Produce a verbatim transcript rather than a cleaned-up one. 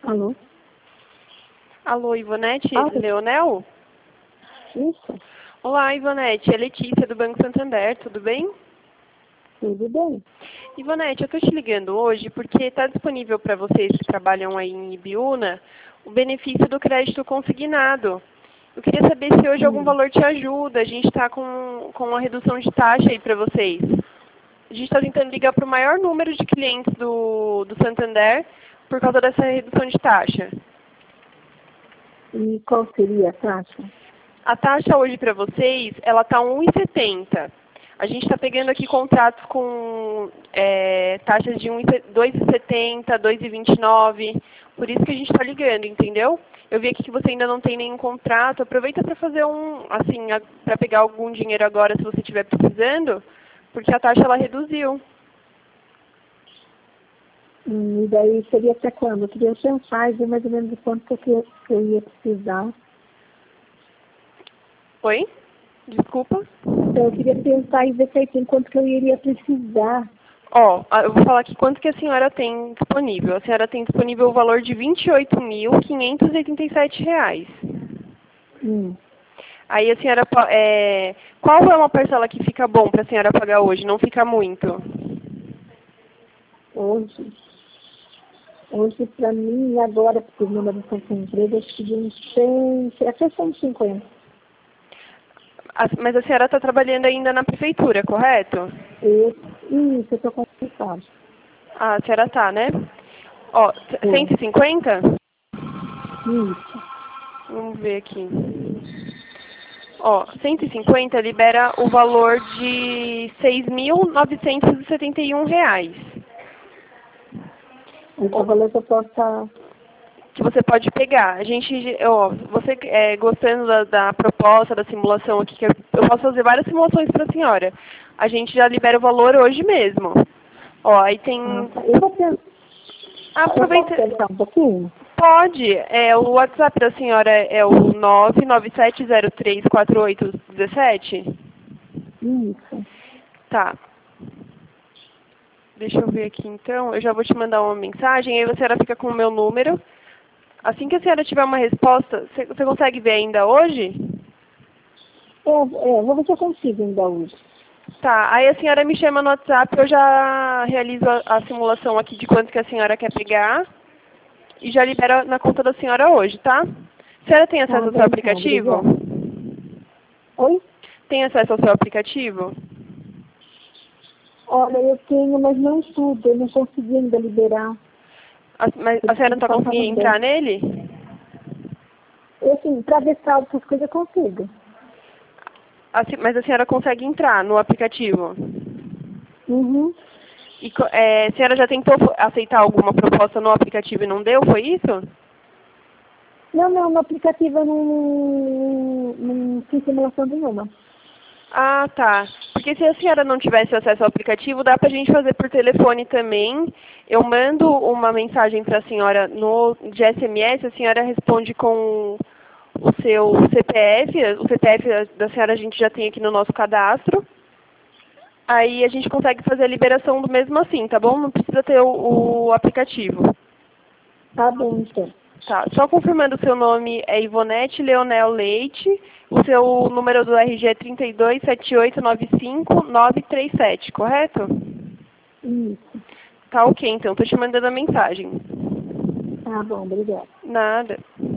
Alô? Alô, Ivonete? Ah, Leonel? isso, Olá, Ivonete. É Letícia, do Banco Santander. Tudo bem? tudo bem. Ivonete, eu estou te ligando hoje porque está disponível para vocês que trabalham aí em Ibiúna o benefício do crédito consignado. Eu queria saber se hoje algum Hum. valor te ajuda. A gente está com, com uma redução de taxa aí para vocês. A gente está tentando ligar para o maior número de clientes do, do Santander por causa dessa redução de taxa. E qual seria a taxa? A taxa hoje para vocês, ela está um real e setenta. A gente está pegando aqui contratos com é, taxas de dois reais e setenta, dois reais e vinte e nove. Por isso que a gente está ligando, entendeu? Eu vi aqui que você ainda não tem nenhum contrato. Aproveita para fazer um, assim, para pegar algum dinheiro agora se você estiver precisando, porque a taxa ela reduziu. Hum, e daí seria até quando? Eu queria pensar e ver mais ou menos o quanto que eu, que eu ia precisar. Oi? Desculpa. Então, eu queria pensar e ver certinho quanto que eu iria precisar. Ó, eu vou falar aqui quanto que a senhora tem disponível. A senhora tem disponível o valor de vinte e oito mil, quinhentos e oitenta e sete reais. Hum. Aí a senhora, po- é, qual é uma parcela que fica bom para a senhora pagar hoje? Não fica muito? Hoje, hoje para mim, agora, porque o meu marido está sem emprego, acho que de uns cem, até cento e cinquenta. A- mas a senhora está trabalhando ainda na prefeitura, correto? Esse, isso, eu estou complicado. Ah, a senhora está, né? Ó, c- É, cento e cinquenta? isso. Vamos ver aqui. Ó, cento e cinquenta libera o valor de seis mil novecentos e setenta e um reais. Esse é o valor que eu posso estar... Que você pode pegar. A gente, ó, você é, gostando da, da proposta, da simulação aqui, que eu, eu posso fazer várias simulações para a senhora. A gente já libera o valor hoje mesmo. Ó, aí tem... Ah, tá. Eu vou pensar. Eu posso Aproveita... pensar um pouquinho? Pode. É, o WhatsApp da senhora é o nove nove sete zero três quatro oito um sete? Isso. Tá. Deixa eu ver aqui então. Eu já vou te mandar uma mensagem, aí a senhora fica com o meu número. Assim que a senhora tiver uma resposta, você você consegue ver ainda hoje? É, é, vou ver se eu consigo ainda hoje. Tá, aí a senhora me chama no WhatsApp, eu já realizo a, a simulação aqui de quanto que a senhora quer pegar e já libero na conta da senhora hoje, tá? A senhora tem Tá acesso ao bem, seu então, aplicativo? obrigada. Oi? Tem acesso ao seu aplicativo? Olha, eu tenho, mas não tudo, eu não consegui ainda liberar. A, mas Eu a senhora não preciso está passar no conseguindo entrar banco. nele? Eu, assim, para ver saldo, essas coisas eu consigo. A se- mas a senhora consegue entrar no aplicativo? Uhum. E co- é, a senhora já tentou fo- aceitar alguma proposta no aplicativo e não deu, foi isso? Não, não, no aplicativo eu não, não fiz simulação nenhuma. Ah, tá. Porque se a senhora não tivesse acesso ao aplicativo, dá pra gente fazer por telefone também. Eu mando uma mensagem para a senhora no, de S M S, a senhora responde com o seu C P F. O C P F da senhora a gente já tem aqui no nosso cadastro. Aí a gente consegue fazer a liberação do mesmo assim, tá bom? Não precisa ter o, o aplicativo. Tá bom, então. Tá, só confirmando o seu nome é Ivonete Leonel Leite, o seu número do R G é trinta e dois, sete oito nove cinco, nove três sete, correto? Isso. Tá ok, então, tô te mandando a mensagem. Tá bom, obrigada. Nada.